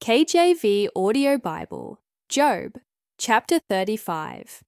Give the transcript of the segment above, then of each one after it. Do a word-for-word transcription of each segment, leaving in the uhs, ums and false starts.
K J V Audio Bible, Job, chapter thirty-five.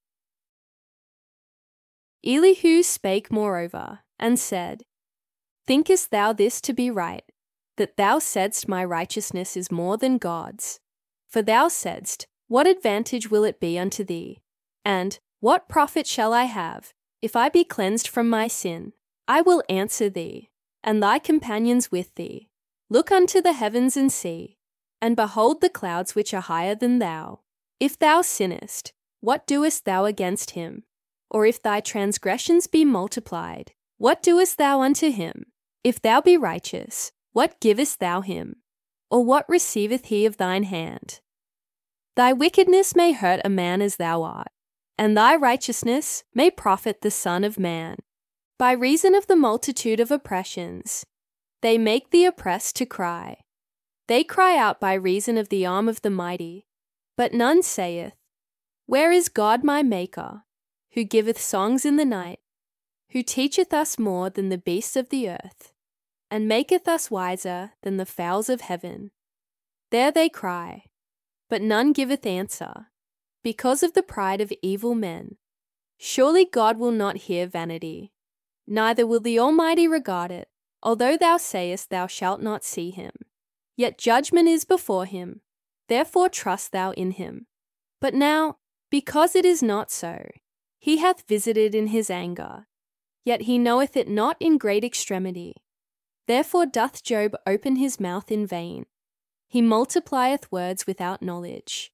Elihu spake moreover, and said, Thinkest thou this to be right, that thou saidst my righteousness is more than God's? For thou saidst, What advantage will it be unto thee? And, What profit shall I have, if I be cleansed from my sin? I will answer thee, and thy companions with thee. Look unto the heavens and see, and behold the clouds which are higher than thou. If thou sinnest, what doest thou against him? Or if thy transgressions be multiplied, what doest thou unto him? If thou be righteous, what givest thou him? Or what receiveth he of thine hand? Thy wickedness may hurt a man as thou art, and thy righteousness may profit the Son of Man. By reason of the multitude of oppressions, they make the oppressed to cry. They cry out by reason of the arm of the mighty, but none saith, Where is God my Maker, who giveth songs in the night, who teacheth us more than the beasts of the earth, and maketh us wiser than the fowls of heaven? There they cry, but none giveth answer, because of the pride of evil men. Surely God will not hear vanity, neither will the Almighty regard it, although thou sayest thou shalt not see him. Yet judgment is before him, therefore trust thou in him. But now, because it is not so, he hath visited in his anger, yet he knoweth it not in great extremity. Therefore doth Job open his mouth in vain. He multiplieth words without knowledge.